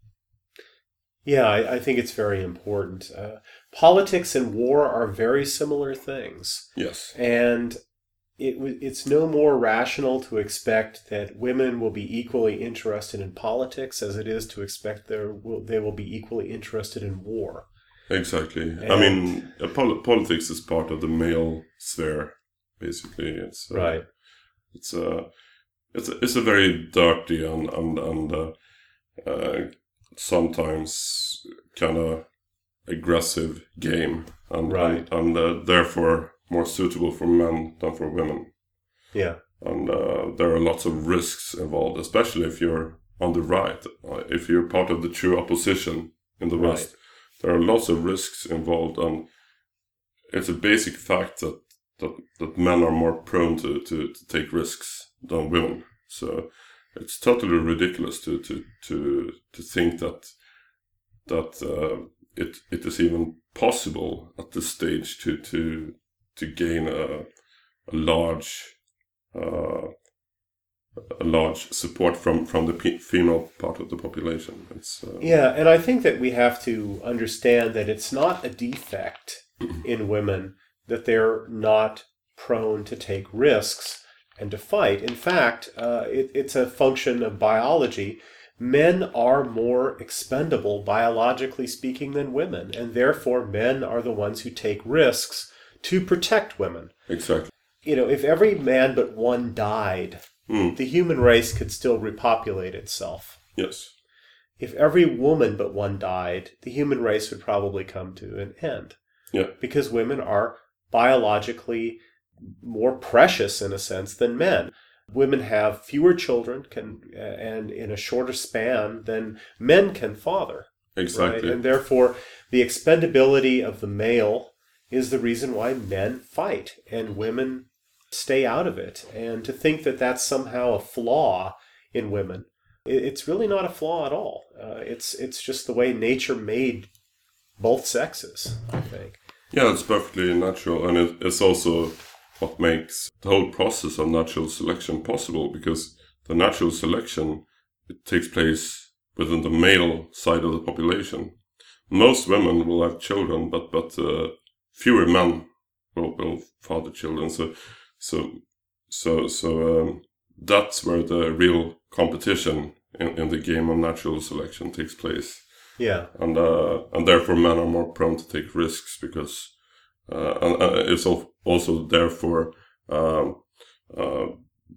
Yeah, I, I think it's very important. Uh, politics and war are very similar things. Yes. And it w- it's no more rational to expect that women will be equally interested in politics as it is to expect they will, they will be equally interested in war. Exactly. And- I mean, uh, pol- politics is part of the male sphere, basically. It's uh, Right. It's a it's a, it's a very dirty and and and uh, uh, sometimes kind of aggressive game, and Right. and, and uh, therefore more suitable for men than for women. Yeah. And uh, there are lots of risks involved, especially if you're on the right. Uh, if you're part of the true opposition in the Right. West, there are lots of risks involved, and it's a basic fact that that, that men are more prone to, to, to take risks than women. So it's totally ridiculous to to to, to think that that uh, it it is even possible at this stage to to to gain a, a large uh, a large support from from the pe- female part of the population. It's uh, Yeah, and I think that we have to understand that it's not a defect in women that they're not prone to take risks and to fight. In fact, uh, it, it's a function of biology. Men are more expendable, biologically speaking, than women, and therefore men are the ones who take risks to protect women. exactly. You know, if every man but one died, Mm, the human race could still repopulate itself. yes. If every woman but one died, the human race would probably come to an end. Yeah. Because women are biologically more precious, in a sense, than men. Women have fewer children can, and in a shorter span than men can father. Exactly. Right? And therefore, the expendability of the male is the reason why men fight and women stay out of it. And to think that that's somehow a flaw in women, it- it's really not a flaw at all. Uh, it's it's just the way nature made both sexes, I think. Yeah, it's perfectly natural, and it, it's also what makes the whole process of natural selection possible, because the natural selection, it takes place within the male side of the population. Most women will have children, but but uh, fewer men will, will father children. So so so so um, that's where the real competition in, in the game of natural selection takes place. Yeah, And uh, and therefore men are more prone to take risks, because uh, and uh, it's al- also therefore um, uh,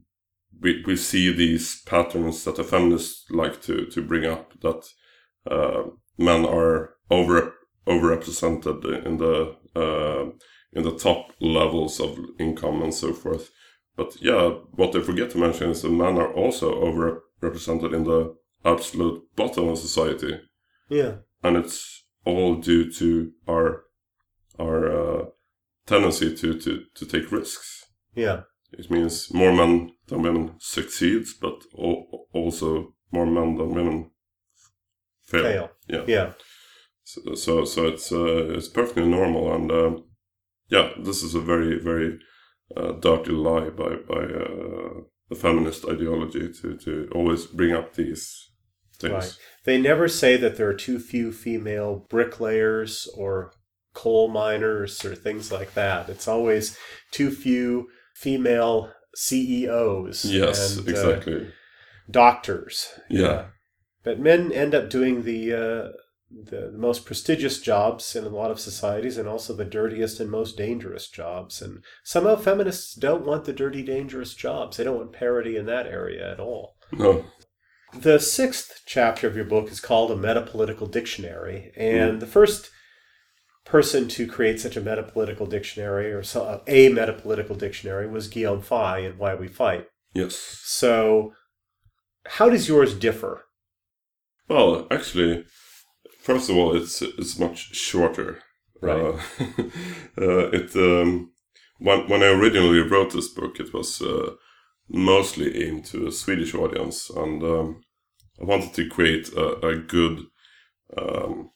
we we see these patterns that the feminists like to, to bring up, that uh, men are over overrepresented in the uh, in the top levels of income and so forth. But yeah, what they forget to mention is that men are also overrepresented in the absolute bottom of society. yeah, And it's all due to our our uh, tendency to, to, to take risks. yeah, It means more men than women succeeds, but al- also more men than women fail. fail. Yeah. Yeah, So so, so it's uh, it's perfectly normal, and um, yeah, this is a very very uh, dirty lie by by uh, the feminist ideology to to always bring up these things. right. They never say that there are too few female bricklayers or coal miners or things like that. It's always too few female C E Os. Yes, and, uh, exactly. doctors. Yeah. But men end up doing the, uh, the the most prestigious jobs in a lot of societies, and also the dirtiest and most dangerous jobs. And somehow feminists don't want the dirty, dangerous jobs. They don't want parity in that area at all. No. The sixth chapter of your book is called A Metapolitical Dictionary, and Mm. the first person to create such a metapolitical dictionary, or so, a metapolitical dictionary, was Guillaume Faye in Why We Fight. Yes. So, how does yours differ? Well, actually, first of all, it's it's much shorter. Right. Uh, uh, it um, when when I originally wrote this book, it was uh, mostly aimed to a Swedish audience, and um, I wanted to create a, a good, um,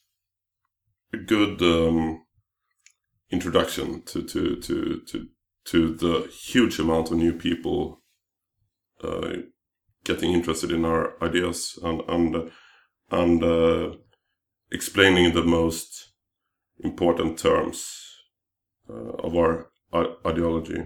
a good um, introduction to, to to to to the huge amount of new people uh, getting interested in our ideas, and and and uh, explaining the most important terms uh, of our I- ideology,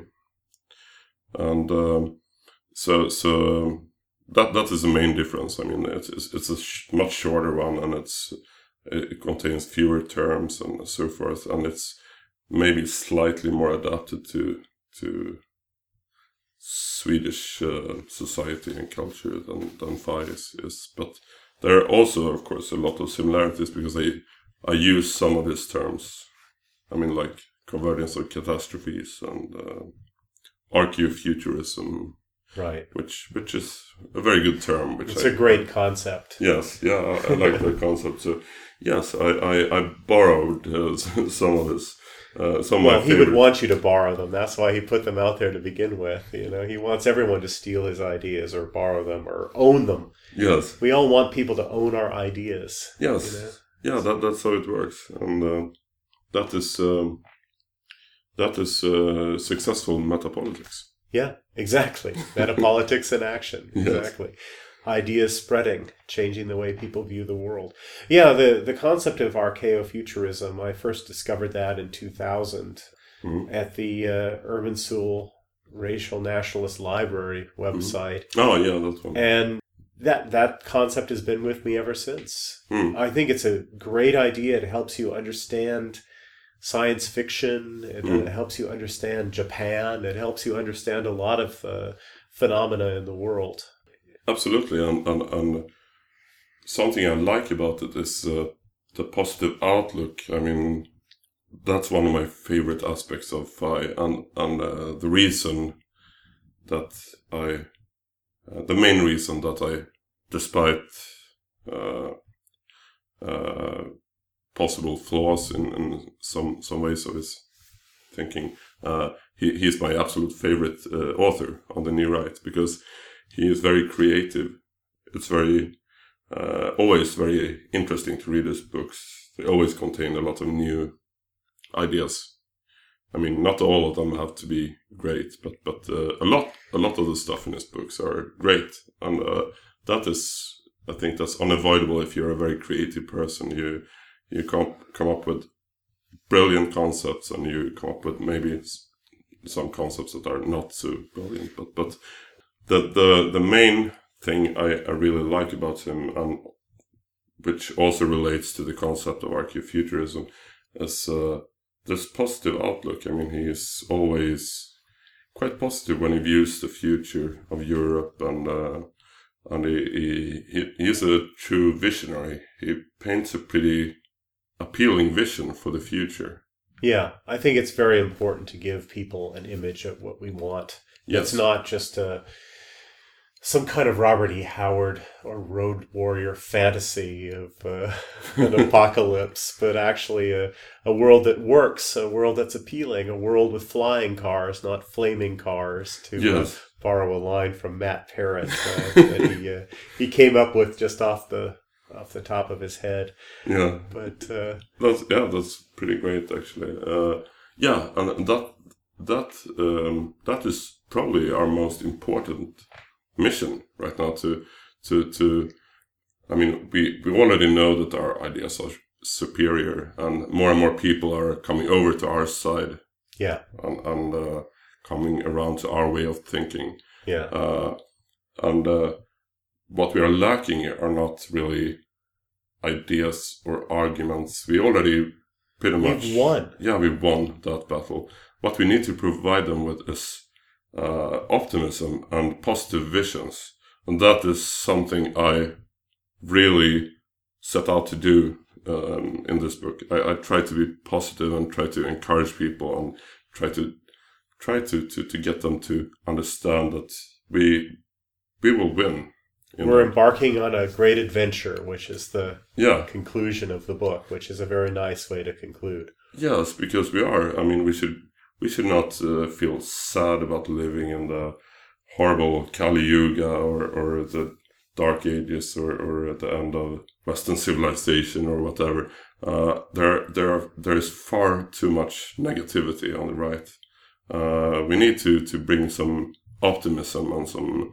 and um, so so that that is the main difference. I mean, it's it's, it's a sh- much shorter one, and it's it contains fewer terms and so forth, and it's maybe slightly more adapted to to Swedish uh, society and culture than than F I is, is. But there are also, of course, a lot of similarities because I I use some of his terms. I mean, like convergence of catastrophes and uh, archaeofuturism, Right. which which is a very good term. Which It's I, a great concept. Yes, yeah, I, I like that concept. So yes, I I, I borrowed uh, some of his. Uh, some Well, of my he would favorite. want you to borrow them. That's why he put them out there to begin with. You know, he wants everyone to steal his ideas or borrow them or own them. Yes, We all want people to own our ideas. yes, You know? yeah. That that's how it works, and uh, that is um, that is uh, successful metapolitics. Yeah, exactly. Metapolitics in action. Yes. Exactly. Ideas spreading, changing the way people view the world. Yeah, the, the concept of archaeofuturism, I first discovered that in two thousand Mhm. at the uh, Irminsul Racial Nationalist Library website. Oh yeah, that's one. And that that concept has been with me ever since. Hmm. I think it's a great idea. It helps you understand science fiction. It Mm. uh, helps you understand Japan. It helps you understand a lot of uh, phenomena in the world. Absolutely, and, and and something I like about it is uh, the positive outlook. I mean, that's one of my favorite aspects of F I, and and uh, the reason that I, uh, the main reason that I, despite uh, uh, possible flaws in, in some some ways of his thinking, uh, he he's my absolute favorite uh, author on the New Right, because he is very creative. It's very uh, always very interesting to read his books. They always contain a lot of new ideas. I mean, not all of them have to be great, but but uh, a lot a lot of the stuff in his books are great, and uh, that is, I think, that's unavoidable if you're a very creative person. You you come come up with brilliant concepts, and you come up with maybe some concepts that are not so brilliant, but but. The, the the main thing I, I really like about him, and which also relates to the concept of archaeofuturism, is uh, this positive outlook. I mean, he is always quite positive when he views the future of Europe, and uh, and he, he he is a true visionary. He paints a pretty appealing vision for the future. Yeah, I think it's very important to give people an image of what we want. Yes. It's not just a some kind of Robert E. Howard or Road Warrior fantasy of uh, an apocalypse, but actually a, a world that works, a world that's appealing, a world with flying cars, not flaming cars, to Yes. uh, borrow a line from Matt Parrott uh, that he uh, he came up with just off the off the top of his head. Yeah. But uh, That's yeah, that's pretty great actually. Uh, yeah, and that that um, that is probably our most important mission right now. To to to, I mean, we we already know that our ideas are superior, and more and more people are coming over to our side, yeah, and and uh, coming around to our way of thinking. yeah, Uh, and uh, what we are lacking are not really ideas or arguments. We already pretty much we've won. Yeah, we won that battle. What we need to provide them with is uh, optimism and positive visions, and that is something I really set out to do um, in this book. I, I try to be positive and try to encourage people, and try to try to, to, to get them to understand that we we will win We're that. embarking on a great adventure, which is the yeah. conclusion of the book, which is a very nice way to conclude. Yes, because we are. I mean, we should we should not uh, feel sad about living in the horrible Kali Yuga or, or the Dark Ages or, or at the end of Western civilization or whatever. Uh, there, there, are, there is far too much negativity on the right. Uh, we need to, to bring some optimism and some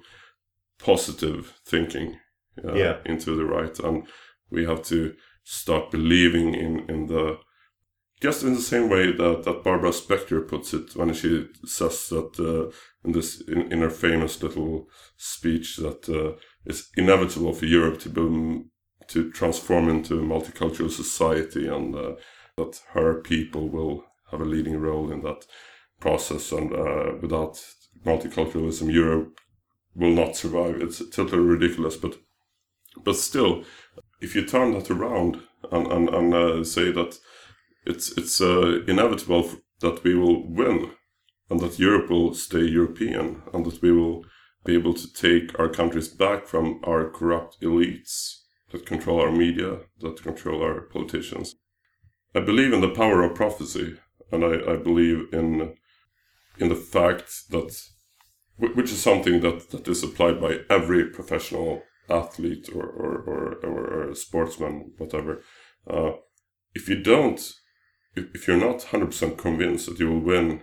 positive thinking uh, yeah. into the right, and we have to start believing in, in the just in the same way that, that Barbara Specter puts it when she says that uh, in this in, in her famous little speech that uh, it's inevitable for Europe to be, to transform into a multicultural society, and uh, that her people will have a leading role in that process, and uh, without multiculturalism Europe will not survive. It's totally ridiculous, but but still, if you turn that around and and, and uh, say that it's it's uh, inevitable that we will win, and that Europe will stay European, and that we will be able to take our countries back from our corrupt elites that control our media, that control our politicians. I believe in the power of prophecy, and I, I believe in in the fact that, which is something that, that is applied by every professional athlete or or, or, or, or sportsman, whatever. Uh, if you don't, if, if you're not one hundred percent convinced that you will win,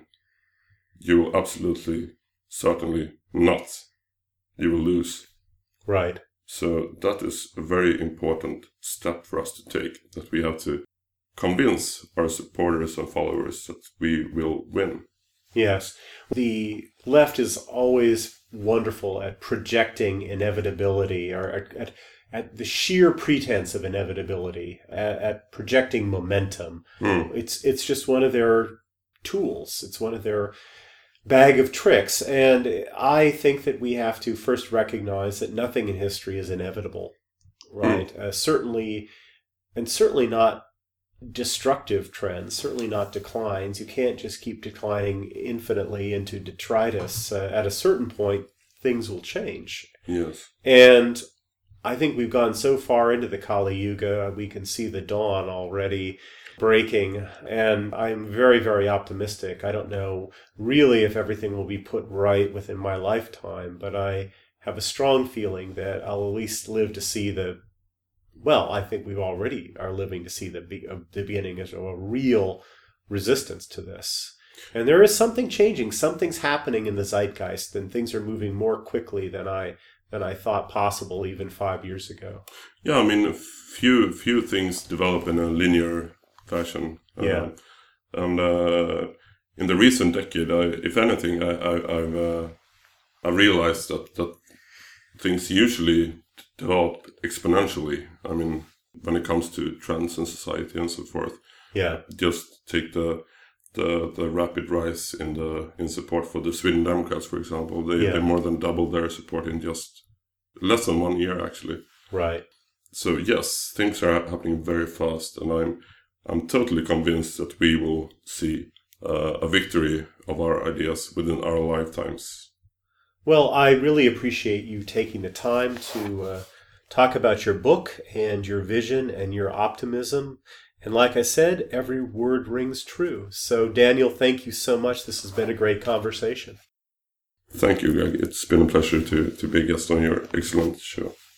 you will absolutely, certainly not. You will lose. Right. So that is a very important step for us to take, that we have to convince our supporters and followers that we will win. Yes. The left is always wonderful at projecting inevitability, or at, at, at the sheer pretense of inevitability, at, at projecting momentum. Mm. It's it's just one of their tools. It's one of their bag of tricks. And I think that we have to first recognize that nothing in history is inevitable, right? Mm. Uh, certainly, and certainly not destructive trends, certainly not declines. You can't just keep declining infinitely into detritus. Uh, at a certain point, things will change. Yes. And I think we've gone so far into the Kali Yuga, we can see the dawn already breaking. And I'm very, very optimistic. I don't know really if everything will be put right within my lifetime, but I have a strong feeling that I'll at least live to see the Well, I think we already are living to see the be- uh, the beginning of a real resistance to this. And there is something changing. Something's happening in the zeitgeist, and things are moving more quickly than I than I thought possible even five years ago. Yeah, I mean, few few things develop in a linear fashion. Yeah. Uh, and uh, in the recent decade, I, if anything, I, I, I've uh, I realized that, that things usually develop exponentially. I mean, when it comes to trends in society and so forth. Yeah. Just take the the the rapid rise in the in support for the Sweden Democrats, for example. They Yeah. they more than doubled their support in just less than one year, actually. Right. So yes, things are happening very fast, and I'm I'm totally convinced that we will see uh, a victory of our ideas within our lifetimes. Well, I really appreciate you taking the time to uh, talk about your book and your vision and your optimism. And like I said, every word rings true. So, Daniel, thank you so much. This has been a great conversation. Thank you, Greg. It's been a pleasure to, to be a guest on your excellent show.